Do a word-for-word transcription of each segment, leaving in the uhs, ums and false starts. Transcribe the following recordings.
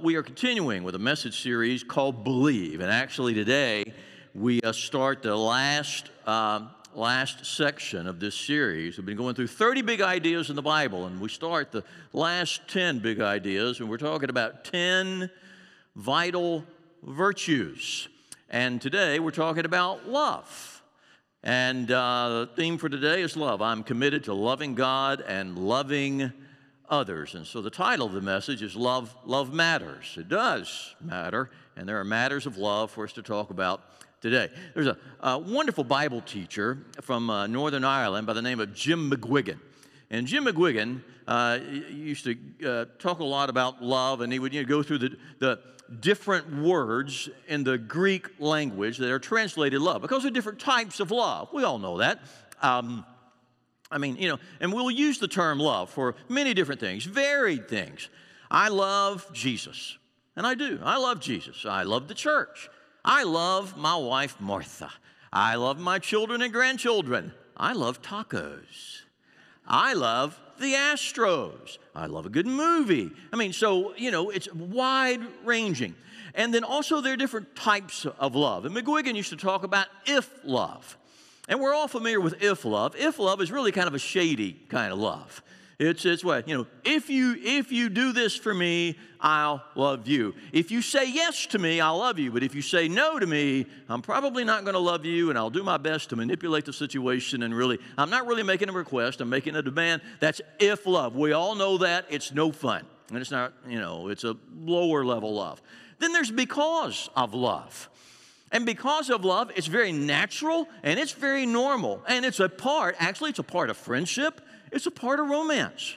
we are continuing with a message series called Believe. And actually today, we uh, start the last, uh, last section of this series. We've been going through thirty big ideas in the Bible, and we start the last ten big ideas, and we're talking about ten vital virtues. And today, we're talking about love. And uh, the theme for today is love. I'm committed to loving God and loving others. And so the title of the message is Love, Love Matters. It does matter, and there are matters of love for us to talk about today. There's a, a wonderful Bible teacher from uh, Northern Ireland by the name of Jim McGuigan. And Jim McGuigan uh, used to uh, talk a lot about love, and he would you know, go through the, the different words in the Greek language that are translated love, because there are different types of love. We all know that. Um, I mean, you know, and we'll use the term love for many different things, varied things. I love Jesus, and I do. I love Jesus. I love the church. I love my wife, Martha. I love my children and grandchildren. I love tacos. I love the Astros. I love a good movie. I mean, so, you know, it's wide-ranging. And then also there are different types of love. And McGuigan used to talk about if love. And we're all familiar with if love. If love is really kind of a shady kind of love. It's, it's what, you know, if you, if you do this for me, I'll love you. If you say yes to me, I'll love you. But if you say no to me, I'm probably not going to love you, and I'll do my best to manipulate the situation. And really, I'm not really making a request. I'm making a demand. That's if love. We all know that. It's no fun. And it's not, you know, it's a lower level love. Then there's because of love. And because of love, it's very natural, and it's very normal. And it's a part, actually, it's a part of friendship. It's a part of romance.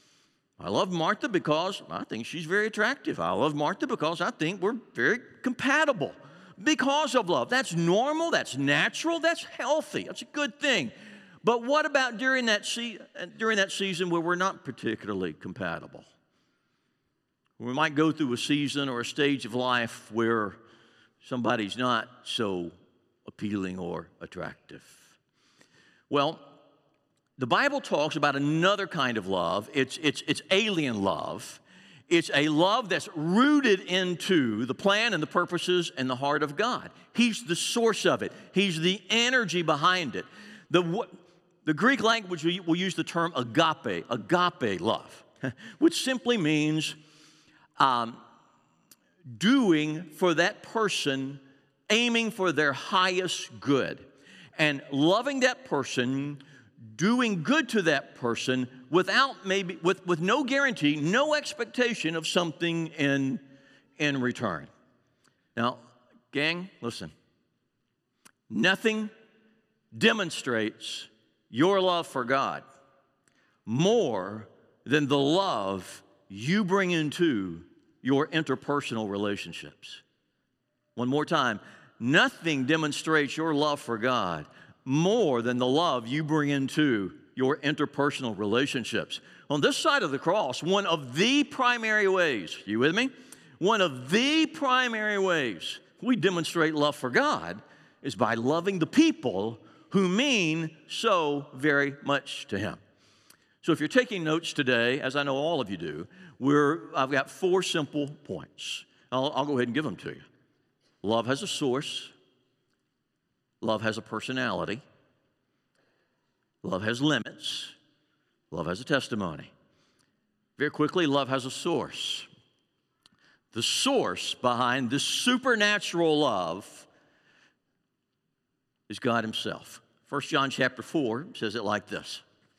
I love Martha because I think she's very attractive. I love Martha because I think we're very compatible. Because of love. That's normal, that's natural, that's healthy, that's a good thing. But what about during that, se- during that season where we're not particularly compatible? We might go through a season or a stage of life where somebody's not so appealing or attractive. Well, the Bible talks about another kind of love. It's, it's, it's alien love. It's a love that's rooted into the plan and the purposes and the heart of God. He's the source of it. He's the energy behind it. The, the Greek language will use the term agape, agape love, which simply means um, doing for that person, aiming for their highest good, and loving that person, doing good to that person without maybe, with, with no guarantee, no expectation of something in, in return. Now, gang, listen. Nothing demonstrates your love for God more than the love you bring into your interpersonal relationships. One more time. Nothing demonstrates your love for God more than the love you bring into your interpersonal relationships. On this side of the cross, one of the primary ways, you with me? One of the primary ways we demonstrate love for God is by loving the people who mean so very much to Him. So if you're taking notes today, as I know all of you do, we're, I've got four simple points. I'll, I'll go ahead and give them to you. Love has a source. Love has a personality. Love has limits. Love has a testimony. Very quickly, love has a source. The source behind this supernatural love is God Himself. First John chapter four says it like this.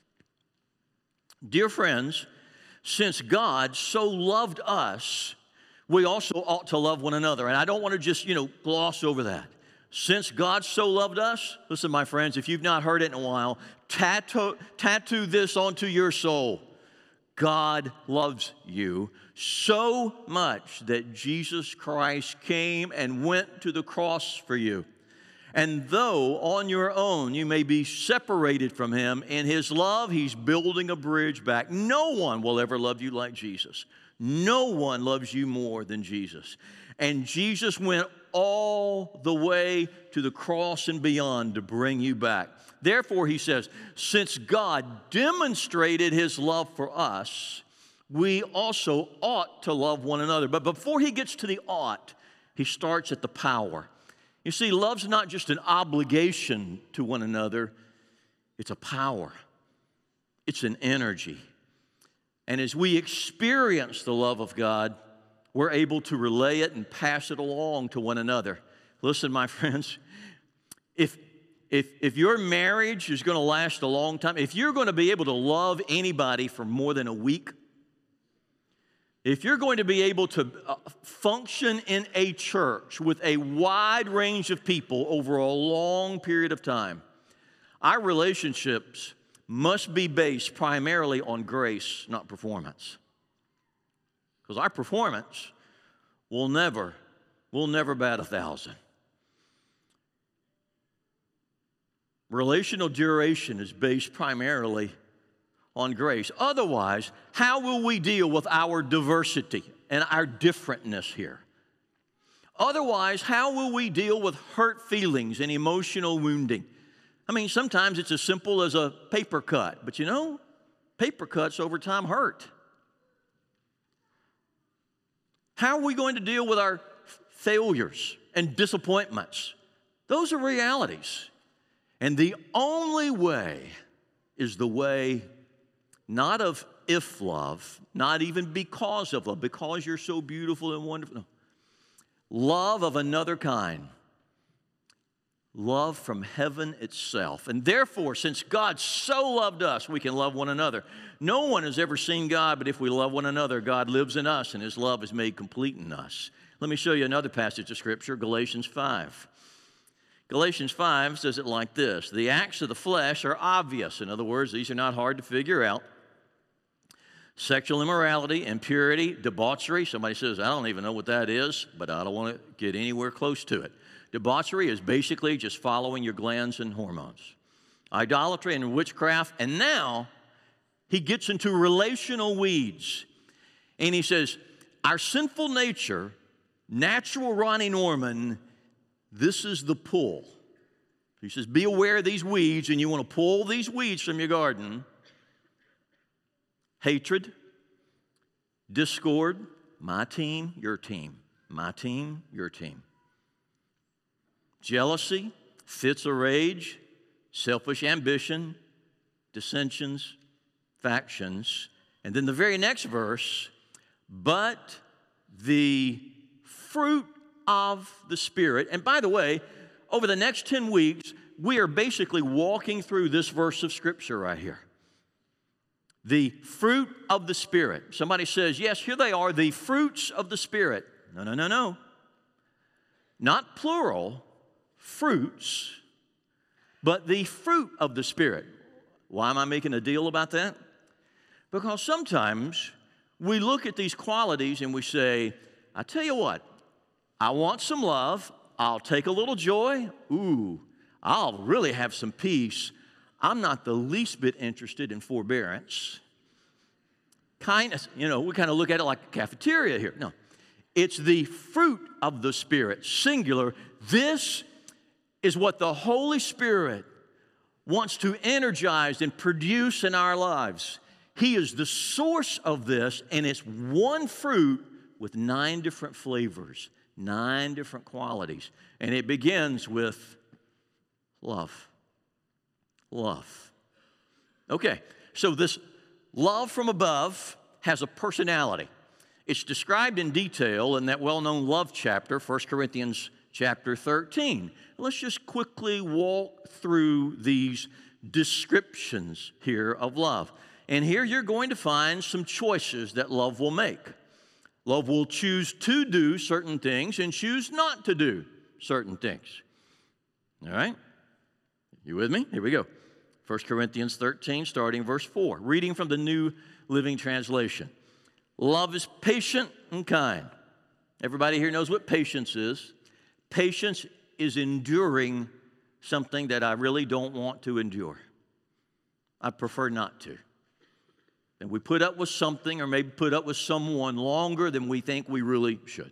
Dear friends, since God so loved us, we also ought to love one another. And I don't want to just, you know, gloss over that. Since God so loved us, listen, my friends, if you've not heard it in a while, tattoo, tattoo this onto your soul. God loves you so much that Jesus Christ came and went to the cross for you. And though on your own you may be separated from Him, in His love He's building a bridge back. No one will ever love you like Jesus. No one loves you more than Jesus. And Jesus went all the way to the cross and beyond to bring you back. Therefore, He says, since God demonstrated His love for us, we also ought to love one another. But before he gets to the ought, he starts at the power. You see, love's not just an obligation to one another, it's a power. It's an energy. And as we experience the love of God, we're able to relay it and pass it along to one another. Listen, my friends, if, if, if your marriage is going to last a long time, if you're going to be able to love anybody for more than a week, if you're going to be able to function in a church with a wide range of people over a long period of time, our relationships must be based primarily on grace, not performance. Because our performance will never, will never bat a thousand. Relational duration is based primarily on grace. Otherwise, how will we deal with our diversity and our differentness here? Otherwise, how will we deal with hurt feelings and emotional wounding? I mean, sometimes it's as simple as a paper cut, but you know, paper cuts over time hurt. How are we going to deal with our failures and disappointments? Those are realities. And the only way is the way not of if love, not even because of love, because you're so beautiful and wonderful. No. Love of another kind. Love from heaven itself. And therefore, since God so loved us, we can love one another. No one has ever seen God, but if we love one another, God lives in us and his love is made complete in us. Let me show you another passage of Scripture, Galatians five. Galatians five says it like this: the acts of the flesh are obvious. In other words, these are not hard to figure out. Sexual immorality, impurity, debauchery. Somebody says, I don't even know what that is, but I don't want to get anywhere close to it. Debauchery is basically just following your glands and hormones. Idolatry and witchcraft. And now he gets into relational weeds. And he says, our sinful nature, natural Ronnie Norman, this is the pull. He says, be aware of these weeds, and you want to pull these weeds from your garden. Hatred, discord, my team, your team, my team, your team. Jealousy, fits of rage, selfish ambition, dissensions, factions. And then the very next verse, but the fruit of the Spirit. And by the way, over the next ten weeks, we are basically walking through this verse of Scripture right here. The fruit of the Spirit. Somebody says, yes, here they are, the fruits of the Spirit. No, no, no, no. Not plural, fruits, but the fruit of the Spirit. Why am I making a deal about that? Because sometimes we look at these qualities and we say, I tell you what, I want some love, I'll take a little joy, ooh, I'll really have some peace. I'm not the least bit interested in forbearance. Kindness, you know, we kind of look at it like a cafeteria here. No, it's the fruit of the Spirit, singular. This is what the Holy Spirit wants to energize and produce in our lives. He is the source of this, and it's one fruit with nine different flavors, nine different qualities. And it begins with love. Love. Okay, so this love from above has a personality. It's described in detail in that well-known love chapter, First Corinthians chapter thirteen. Let's just quickly walk through these descriptions here of love. And here you're going to find some choices that love will make. Love will choose to do certain things and choose not to do certain things. All right? You with me? Here we go. First Corinthians thirteen, starting verse four. Reading from the New Living Translation. Love is patient and kind. Everybody here knows what patience is. Patience is enduring something that I really don't want to endure. I prefer not to. And we put up with something or maybe put up with someone longer than we think we really should.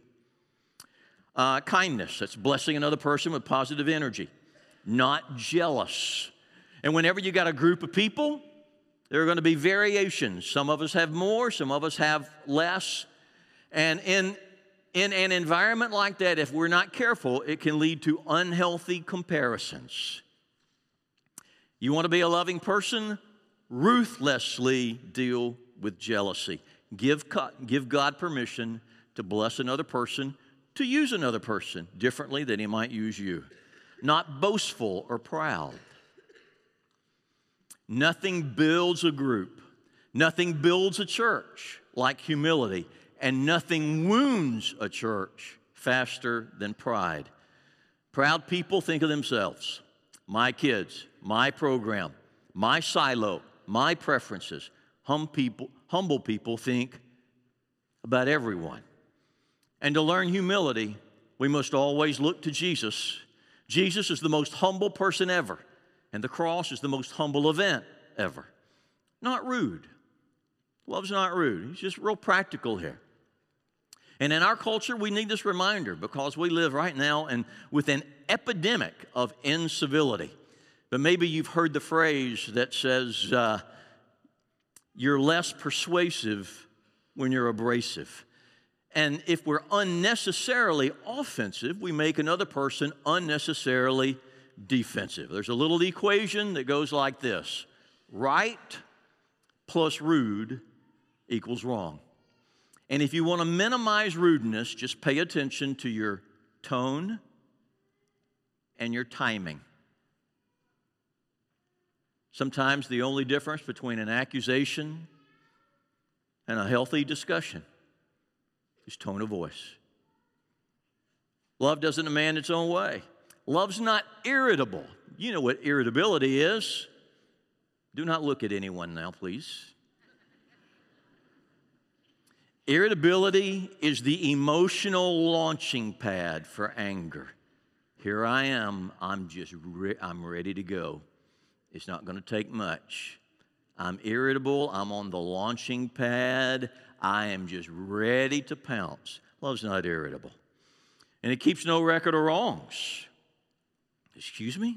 Uh, kindness, that's blessing another person with positive energy. Not jealous. And whenever you got a group of people There are going to be variations. Some of us have more, some of us have less. And in, in an environment like that, if we're not careful, it can lead to unhealthy comparisons. You want to be a loving person? Ruthlessly deal with jealousy. Give, give God permission to bless another person, to use another person differently than he might use you. Not boastful or proud. Nothing builds a group, nothing builds a church like humility, and nothing wounds a church faster than pride. Proud people think of themselves, my kids, my program, my silo, my preferences. Hum people, humble people think about everyone. And to learn humility, we must always look to Jesus. Jesus is the most humble person ever. And the cross is the most humble event ever. Not rude. Love's not rude. He's just real practical here. And in our culture, we need this reminder because we live right now in, with an epidemic of incivility. But maybe you've heard the phrase that says, uh, you're less persuasive when you're abrasive. And if we're unnecessarily offensive, we make another person unnecessarily defensive. There's a little equation that goes like this. Right plus rude equals wrong. And if you want to minimize rudeness, just pay attention to your tone and your timing. Sometimes the only difference between an accusation and a healthy discussion is tone of voice. Love doesn't demand its own way. Love's not irritable. You know what irritability is. Do not look at anyone now, please. Irritability is the emotional launching pad for anger. Here I am. I'm just re- I'm ready to go. It's not going to take much. I'm irritable. I'm on the launching pad. I am just ready to pounce. Love's not irritable. And it keeps no record of wrongs. Excuse me?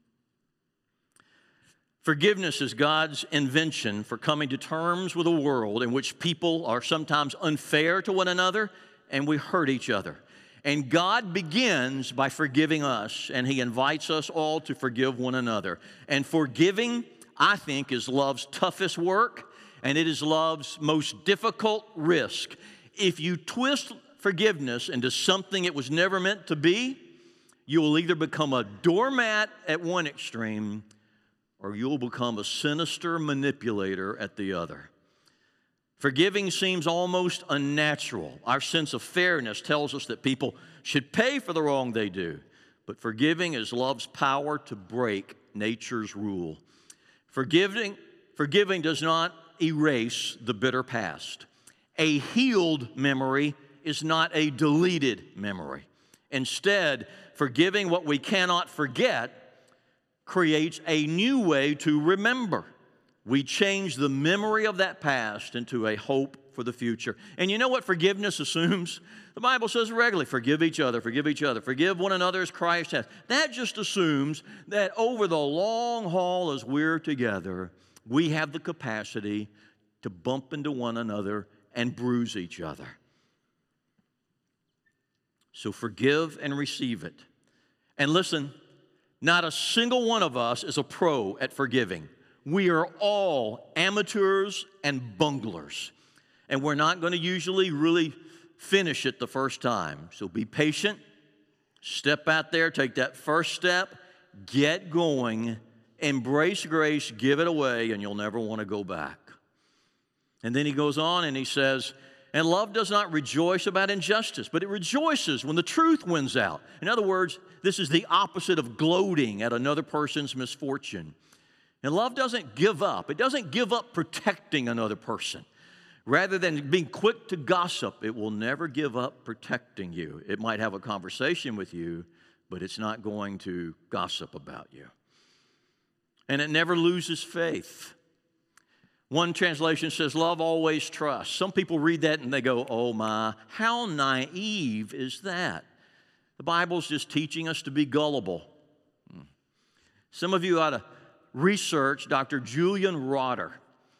Forgiveness is God's invention for coming to terms with a world in which people are sometimes unfair to one another and we hurt each other. And God begins by forgiving us, and He invites us all to forgive one another. And forgiving, I think, is love's toughest work, and it is love's most difficult risk. If you twist forgiveness into something it was never meant to be, you will either become a doormat at one extreme or you'll become a sinister manipulator at the other. Forgiving seems almost unnatural. Our sense of fairness tells us that people should pay for the wrong they do. But forgiving is love's power to break nature's rule. Forgiving, forgiving does not erase the bitter past. A healed memory is not a deleted memory. Instead, forgiving what we cannot forget creates a new way to remember. We change the memory of that past into a hope for the future. And you know what forgiveness assumes? The Bible says regularly, forgive each other, forgive each other, forgive one another as Christ has. That just assumes that over the long haul as we're together, we have the capacity to bump into one another and bruise each other. So forgive and receive it. And listen, not a single one of us is a pro at forgiving. We are all amateurs and bunglers. And we're not going to usually really finish it the first time. So be patient. Step out there. Take that first step. Get going. Embrace grace. Give it away. And you'll never want to go back. And then he goes on and he says, and love does not rejoice about injustice, but it rejoices when the truth wins out. In other words, this is the opposite of gloating at another person's misfortune. And love doesn't give up. It doesn't give up protecting another person. Rather than being quick to gossip, it will never give up protecting you. It might have a conversation with you, but it's not going to gossip about you. And it never loses faith. One translation says, love always trusts. Some people read that and they go, oh my, how naive is that? The Bible's just teaching us to be gullible. Some of you ought to research Doctor Julian Rotter.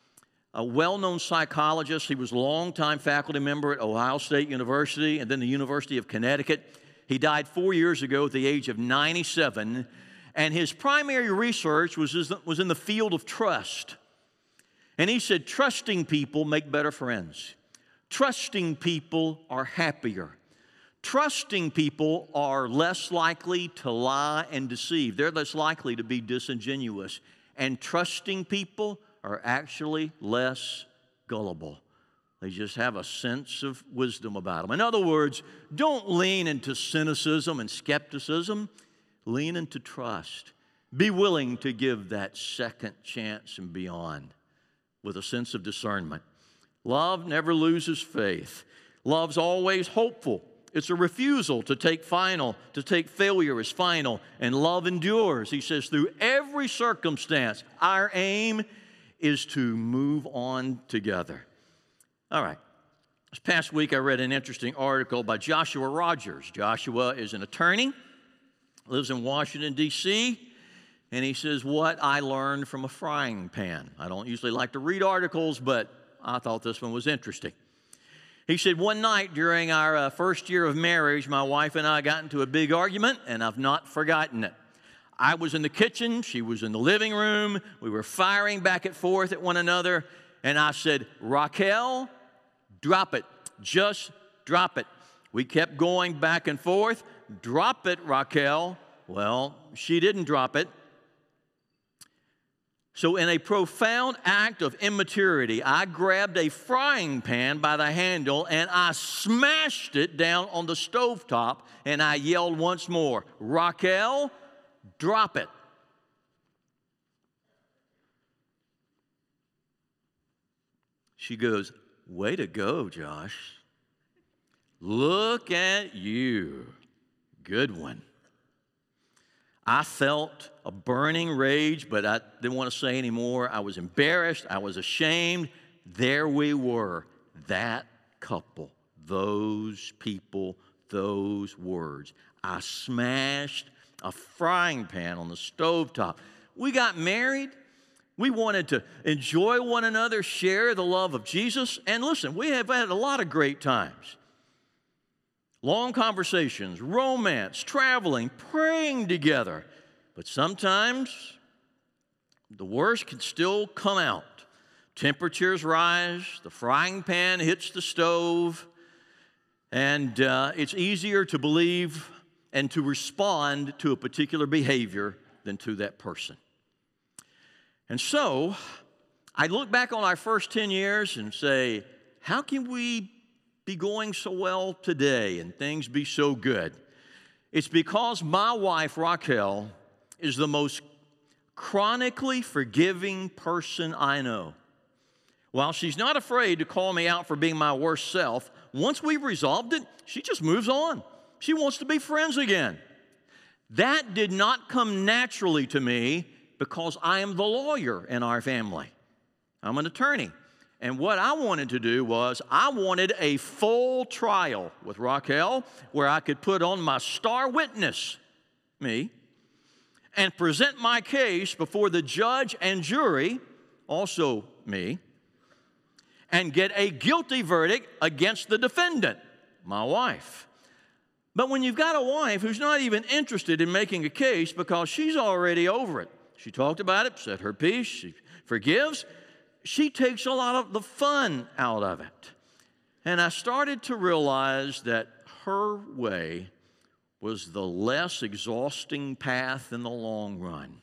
a well-known psychologist. He was a longtime faculty member at Ohio State University and then the University of Connecticut. He died four years ago at the age of ninety-seven, and his primary research was, was in the field of trust. And he said, trusting people make better friends. Trusting people are happier. Trusting people are less likely to lie and deceive. They're less likely to be disingenuous. And trusting people are actually less gullible. They just have a sense of wisdom about them. In other words, don't lean into cynicism and skepticism. Lean into trust. Be willing to give that second chance and beyond with a sense of discernment. Love never loses faith. Love's always hopeful. It's a refusal to take final, to take failure as final. And love endures. He says, through every circumstance, our aim is to move on together. All right. This past week, I read an interesting article by Joshua Rogers. Joshua is an attorney, lives in Washington, D C, and he says, what I learned from a frying pan. I don't usually like to read articles, but I thought this one was interesting. He said, one night during our uh, first year of marriage, my wife and I got into a big argument, and I've not forgotten it. I was in the kitchen, she was in the living room, we were firing back and forth at one another, and I said, Raquel, drop it, just drop it. We kept going back and forth, drop it, Raquel. Well, she didn't drop it. So in a profound act of immaturity, I grabbed a frying pan by the handle and I smashed it down on the stovetop and I yelled once more, Raquel, drop it. She goes, way to go, Josh. Look at you. Good one. I felt a burning rage, but I didn't want to say any more. I was embarrassed. I was ashamed. There we were, that couple, those people, those words. I smashed a frying pan on the stovetop. We got married. We wanted to enjoy one another, share the love of Jesus. And listen, we have had a lot of great times. Long conversations, romance, traveling, praying together. But sometimes the worst can still come out. Temperatures rise, the frying pan hits the stove, and uh, it's easier to believe and to respond to a particular behavior than to that person. And so I look back on our first ten years and say, how can we be going so well today and things be so good? It's because my wife, Raquel, is the most chronically forgiving person I know. While she's not afraid to call me out for being my worst self, once we've resolved it, she just moves on. She wants to be friends again. That did not come naturally to me because I am the lawyer in our family. I'm an attorney. And what I wanted to do was I wanted a full trial with Raquel where I could put on my star witness, me, and present my case before the judge and jury, also me, and get a guilty verdict against the defendant, my wife. But when you've got a wife who's not even interested in making a case because she's already over it, she talked about it, said her piece, she forgives, she takes a lot of the fun out of it. And I started to realize that her way was the less exhausting path in the long run.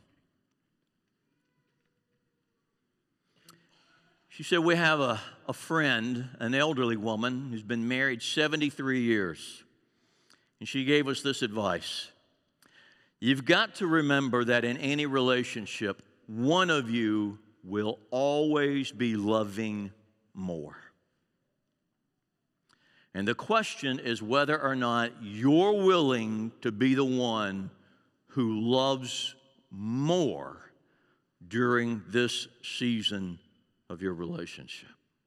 She said, we have a, a friend, an elderly woman who's been married seventy-three years. And she gave us this advice. You've got to remember that in any relationship, one of you will always be loving more. And the question is whether or not you're willing to be the one who loves more during this season of your relationship.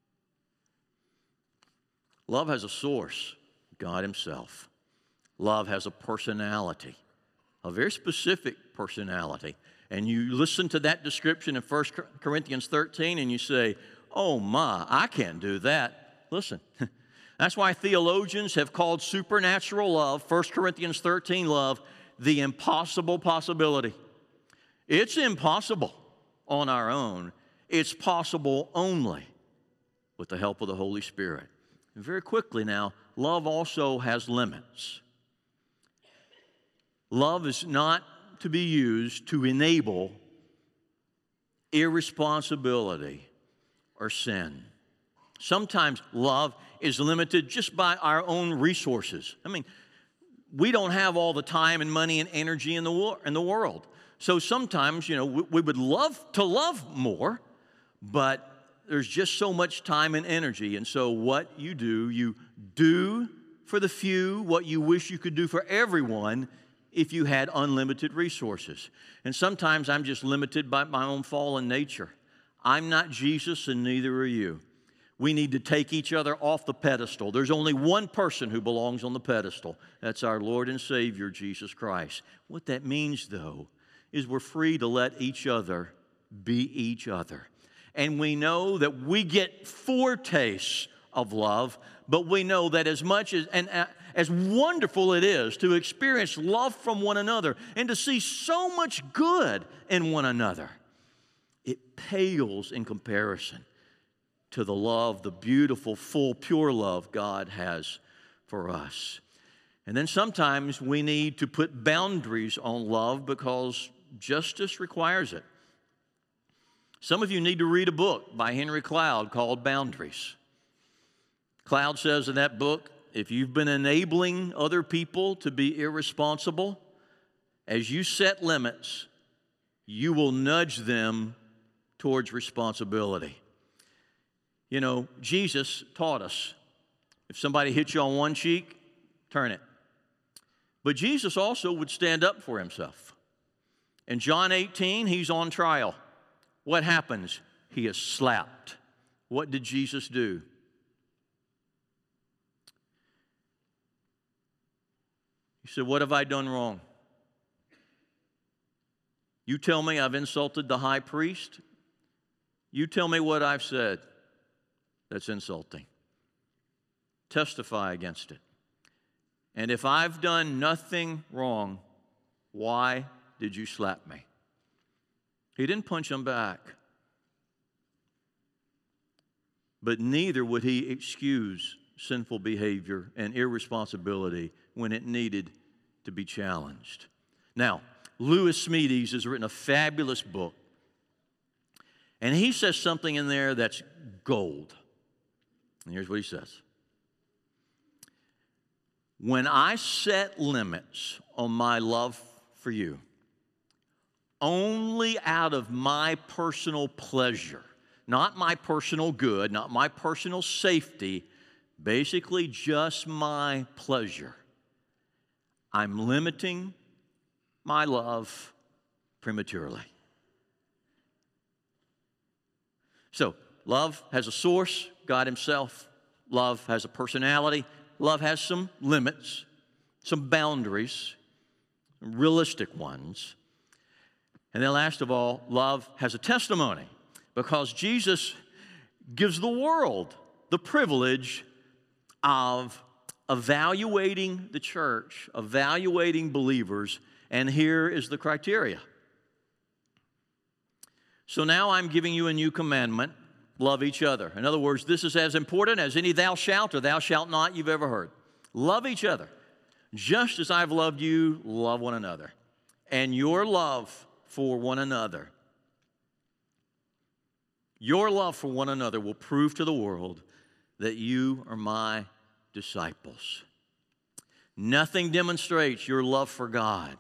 Love has a source, God Himself. Love has a personality, a very specific personality. And you listen to that description in First Corinthians thirteen and you say, oh my, I can't do that. Listen, that's why theologians have called supernatural love, First Corinthians thirteen love, the impossible possibility. It's impossible on our own. It's possible only with the help of the Holy Spirit. And very quickly now, love also has limits. Love is not to be used to enable irresponsibility or sin. Sometimes love is limited just by our own resources. I mean, we don't have all the time and money and energy in the, wor- in the world. So sometimes, you know, we, we would love to love more, but there's just so much time and energy. And so what you do, you do for the few what you wish you could do for everyone if you had unlimited resources. And sometimes I'm just limited by my own fallen nature. I'm not Jesus, and neither are you. We need to take each other off the pedestal. There's only one person who belongs on the pedestal. That's our Lord and Savior, Jesus Christ. What that means, though, is we're free to let each other be each other. And we know that we get foretastes of love, but we know that as much as, and as wonderful it is to experience love from one another and to see so much good in one another, it pales in comparison to the love, the beautiful, full, pure love God has for us. And then sometimes we need to put boundaries on love because justice requires it. Some of you need to read a book by Henry Cloud called Boundaries. Cloud says in that book, if you've been enabling other people to be irresponsible, as you set limits, you will nudge them towards responsibility. You know, Jesus taught us, if somebody hits you on one cheek, turn it. But Jesus also would stand up for himself. In John eighteen, he's on trial. What happens? He is slapped. What did Jesus do? He said, what have I done wrong? You tell me I've insulted the high priest. You tell me what I've said that's insulting. Testify against it. And if I've done nothing wrong, why did you slap me? He didn't punch him back. But neither would he excuse sinful behavior and irresponsibility when it needed to be challenged. Now, Lewis Smedes has written a fabulous book. And he says something in there that's gold. And here's what he says. When I set limits on my love for you, only out of my personal pleasure, not my personal good, not my personal safety, basically just my pleasure, I'm limiting my love prematurely. So, love has a source, God himself. Love has a personality. Love has some limits, some boundaries, realistic ones. And then last of all, love has a testimony, because Jesus gives the world the privilege of evaluating the church, evaluating believers, and here is the criteria. So now I'm giving you a new commandment, love each other. In other words, this is as important as any thou shalt or thou shalt not you've ever heard. Love each other. Just as I've loved you, love one another. And your love for one another, your love for one another will prove to the world that you are my disciples. Nothing demonstrates your love for God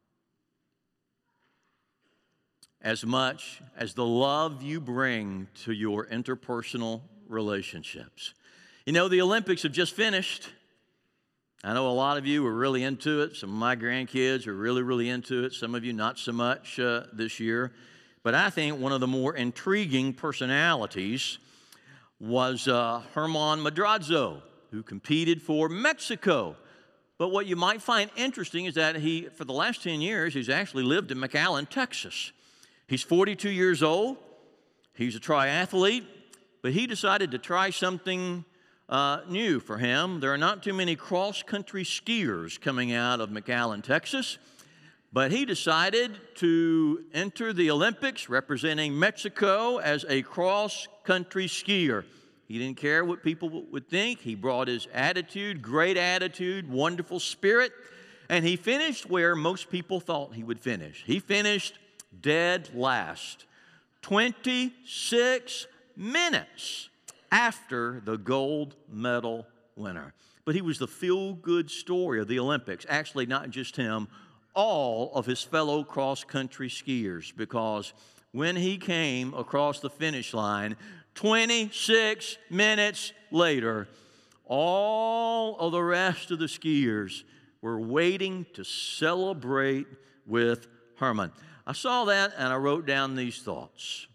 as much as the love you bring to your interpersonal relationships. You know, the Olympics have just finished. I know a lot of you are really into it. Some of my grandkids are really, really into it. Some of you not so much uh, this year. But I think one of the more intriguing personalities was uh, Herman Madrazo, who competed for Mexico. But what you might find interesting is that he, for the last ten years, he's actually lived in McAllen, Texas. He's forty-two years old. He's a triathlete, But he decided to try something uh, new for him. There are not too many cross-country skiers coming out of McAllen, Texas. But he decided to enter the Olympics representing Mexico as a cross-country skier. He didn't care what people would think. He brought his attitude, great attitude, wonderful spirit, and he finished where most people thought he would finish. He finished dead last, twenty-six minutes after the gold medal winner. But he was the feel-good story of the Olympics. Actually, not just him, all of his fellow cross-country skiers, because when he came across the finish line, twenty-six minutes later, all of the rest of the skiers were waiting to celebrate with Herman. I saw that and I wrote down these thoughts.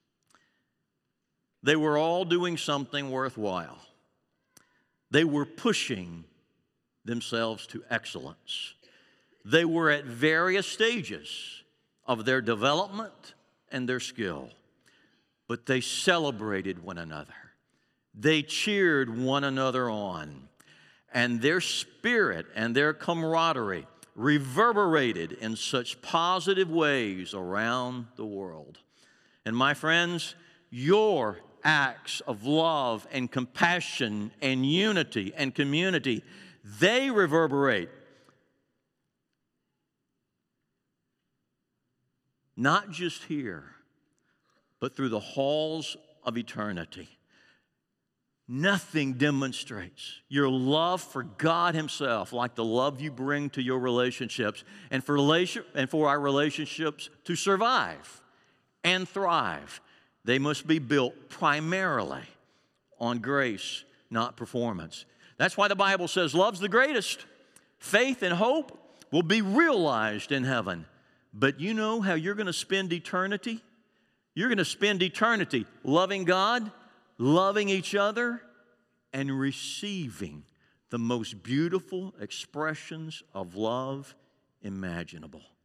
They were all doing something worthwhile. They were pushing themselves to excellence. They were at various stages of their development and their skill, but they celebrated one another. They cheered one another on, and their spirit and their camaraderie reverberated in such positive ways around the world. And my friends, your acts of love and compassion and unity and community, they reverberate not just here, but through the halls of eternity. Nothing demonstrates your love for God Himself like the love you bring to your relationships, and for, relation, and for our relationships to survive and thrive. They must be built primarily on grace, not performance. That's why the Bible says love's the greatest. Faith and hope will be realized in heaven. But you know how you're going to spend eternity? You're going to spend eternity loving God, loving each other, and receiving the most beautiful expressions of love imaginable.